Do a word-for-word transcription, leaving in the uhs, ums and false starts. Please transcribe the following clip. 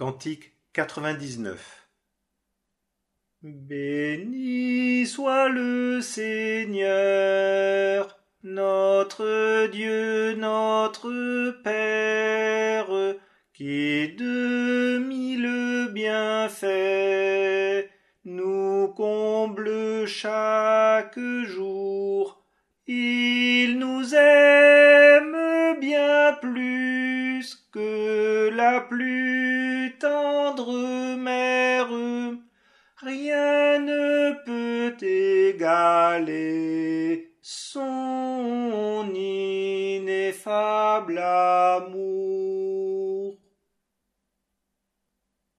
Cantique quatre-vingt-dix-neuf. Béni soit le Seigneur, notre Dieu, notre Père, qui de mille bienfaits nous comble chaque jour. Il nous aime bien plus que la plus tendre mère. Rien ne peut égaler